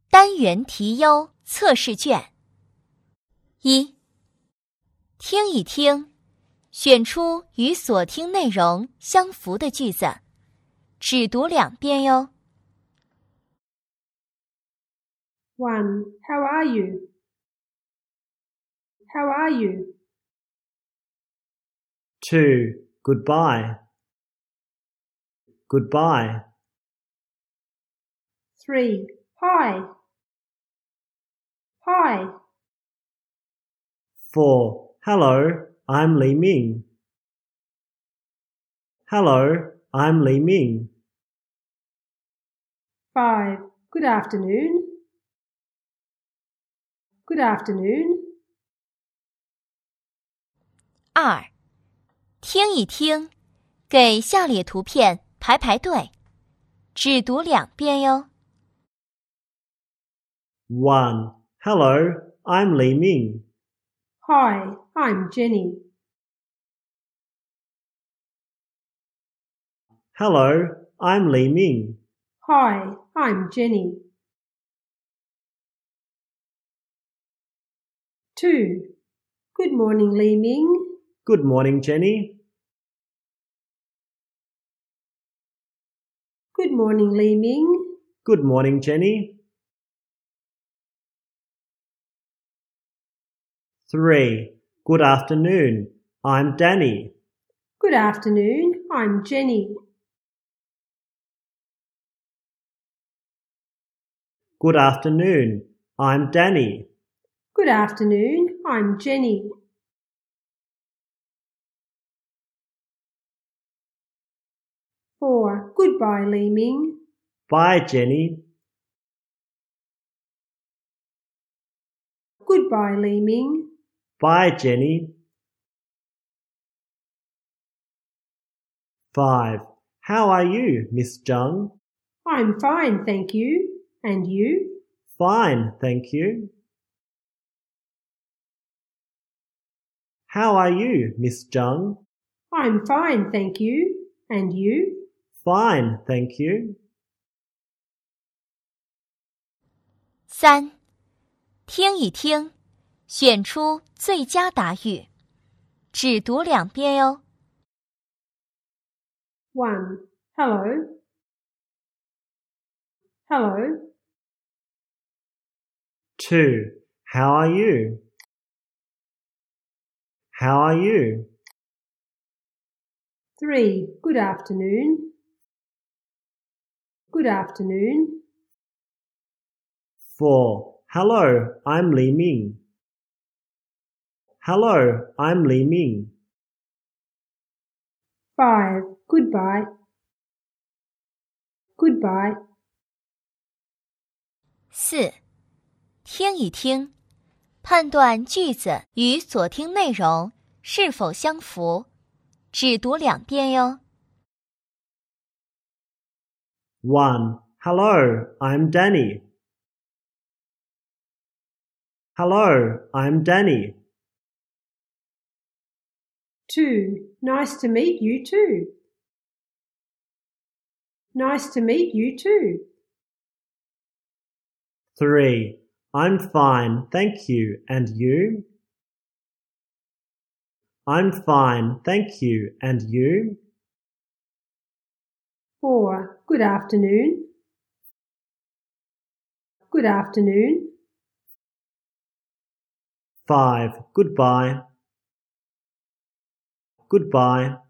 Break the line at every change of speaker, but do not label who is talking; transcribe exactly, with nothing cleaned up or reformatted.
单元题优测试卷。一、听一听，选出与所听内容相符的句子，只读两遍哟。
One, how are you? How are you?
Two, goodbye. Goodbye.
Three, hi. Hi.
Four, hello, I'm Li Ming. Hello, I'm Li Ming.
Five, good afternoon. Good afternoon.
二、听一听，给下列图片排排队，只读两遍哟。
One, hello, I'm Li Ming.
Hi, I'm Jenny.
Hello, I'm Li Ming.
Hi, I'm Jenny. Two, good morning, Li Ming.
Good morning, Jenny.
Good morning, Li Ming.
Good morning, Jenny. Three, good afternoon, I'm Danny.
Good afternoon, I'm Jenny.
Good afternoon, I'm Danny.
Good afternoon, I'm Jenny. Four, goodbye, Li Ming.
Bye, Jenny.
Goodbye, Li Ming.
Bye, Jenny. Five, how are you, Miss Zhang?
I'm fine, thank you. And you?
Fine, thank you. How are you, Miss Zhang?
I'm fine, thank you. And you?
Fine, thank you.
三、听一听，选出最佳答语，只读两遍哟。
One, hello. Hello.
Two, how are you? How are you?
Three, good afternoon. Good afternoon.
Four, hello, I'm Li Ming. Hello, I'm Li Ming.
Five, goodbye. Goodbye.
四、听一听，判断句子与所听内容是否相符，只读两遍哟。
One, hello, I'm Danny. Hello, I'm Danny.
Two, nice to meet you too. Nice to meet you too.
Three, I'm fine, thank you, and you? I'm fine, thank you, and you?
Four, good afternoon. Good afternoon.
Five, goodbye. Goodbye.